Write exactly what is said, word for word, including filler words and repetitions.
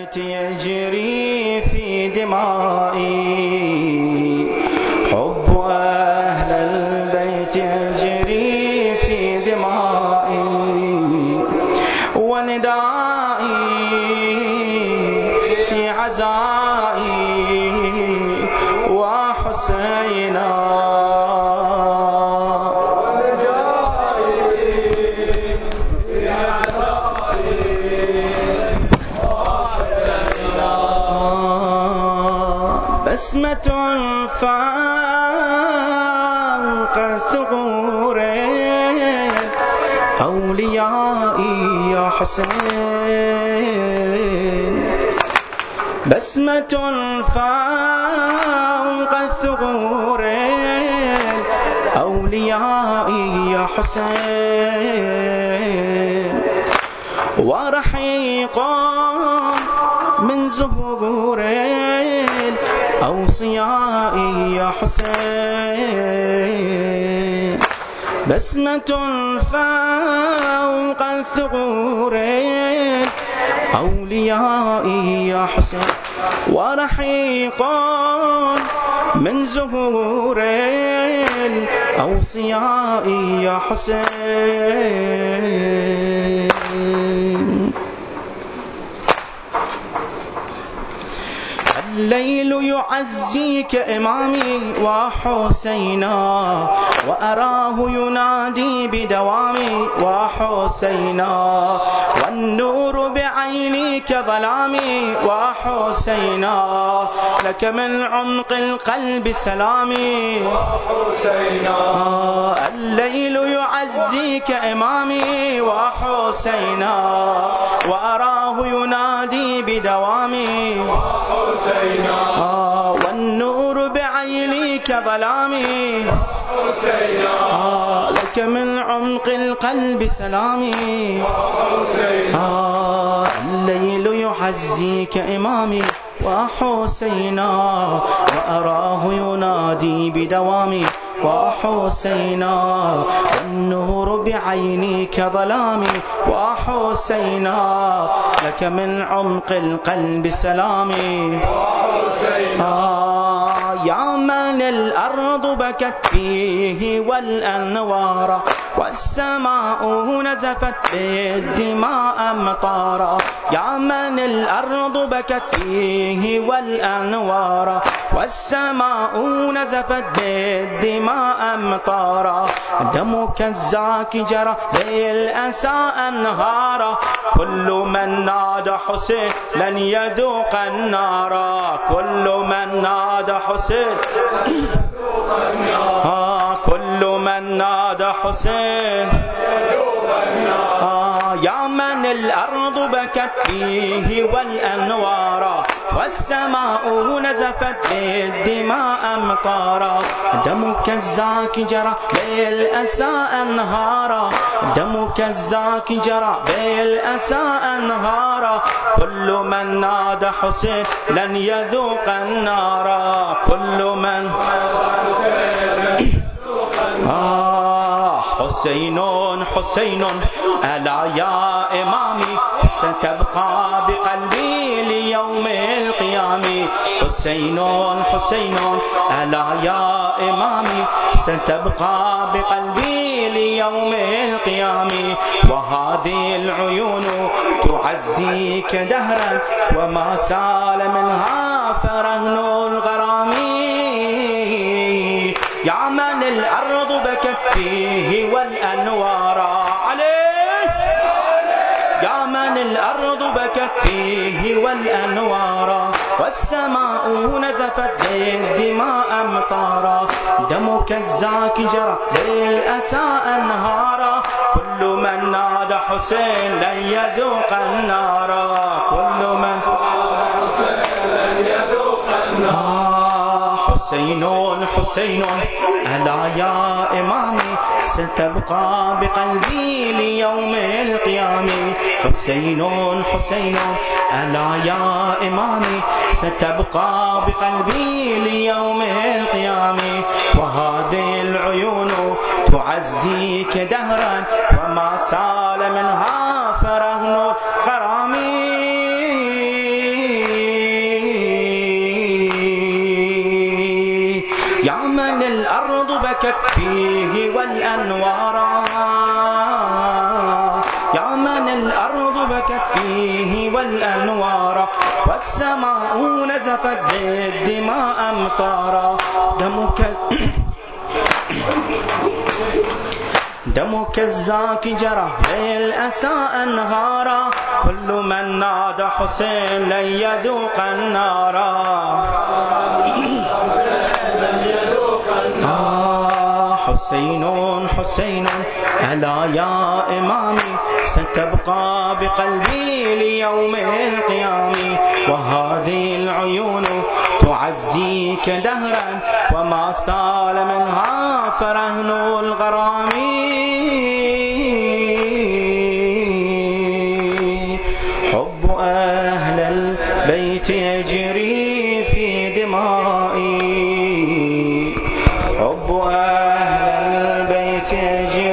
البيت يجري في دمائي، حب أهل البيت يجري في دمائي، وندائي في عزائي وحسينا، بسمة فوق ثغور أوليائي يا حسين، بسمة فوق ثغور أوليائي يا حسين، ورحيق من زهور أوصيائي يا حسين، بسمة فوق الثغور أوليائي يا حسين، ورحيق من زهور أوصيائي يا حسين. الليل يعزيك إمامي وحسينا، وأراه ينادي بدوامي وحسينا، والنور بعيني كظلامي وحسينا، لك من عمق القلب سلامي وحسينا. الليل يعزيك إمامي وحسينا، وأراه ينادي بدوامي حسينا، آه والنور بعيني كظلامي حسينا، آه لك من عمق القلب سلامي حسينا. آه الليل يعزيك إمامي وحسينا، وأراه ينادي بدوامي وحسينا، والنور بعيني كظلامي وحسينا، لك من عمق القلب سلامي وحسينا. آه يا من الأرض بكت فيه والأنوار، والسماء نزفت بالدماء أمطارا، يا من الأرض بكت فيه والأنوار، والسماء نزفت بالدماء أمطارا، دمك الزاكي جرى بالأسى أنهارا، كل من نادى حسين لن يذوق النار، كل من نادى حسين آه كل من نادى حسين آه يا من الأرض بكت فيه والأنوار، والسماء نزفت بالدماء أمطارا، دمك الزاكي جرى بالأسى أنهارا، دمك الزاكي جرى بالأسى أنهارا، كل من نادى حسين لن يذوق النار، كل من آه حسين حسين ألا يا إمامي ستبقى بقلبي ليوم القيام، حسين حسين ألا يا إمامي ستبقى بقلبي ليوم القيام، وهذه العيون تعزيك دهرا وما سال منها فرهن الغرام، يا من الأرض بكت فيه والأنوار عليه، يا من الأرض بكت فيه والأنوار، والسماء نزفت بالدماء أمطارا، دمك الزاكي جرى بالأسى أنهارا، كل من نادى حسين لن يذوق النار، كل من نادى حسين لن يذوق النار. حسين حسين ألا يا إمامي ستبقى بقلبي ليوم القيام، حسين حسين ألا يا إمامي ستبقى بقلبي ليوم القيام، وهذه العيون تعزيك دهرا وما سال منها فرهن غرامي، من الأرض بكت فيه والأنوار، يا من الأرض بكت فيه والأنوار، والسماء نزفت بالدماء أمطارا. دمك دمك الزاكي جرى بالأسى أنهارا، كل من نادى حسين لن يذوق النارا. آه حسين حسين ألا يا إمامي، ستبقى بقلبي ليوم القيام، وهذه العيون تعزيك دهرا، وما سال منها فرهن الغرام. حب أهل البيت يجري في دمائي، حب أهل البيت يجري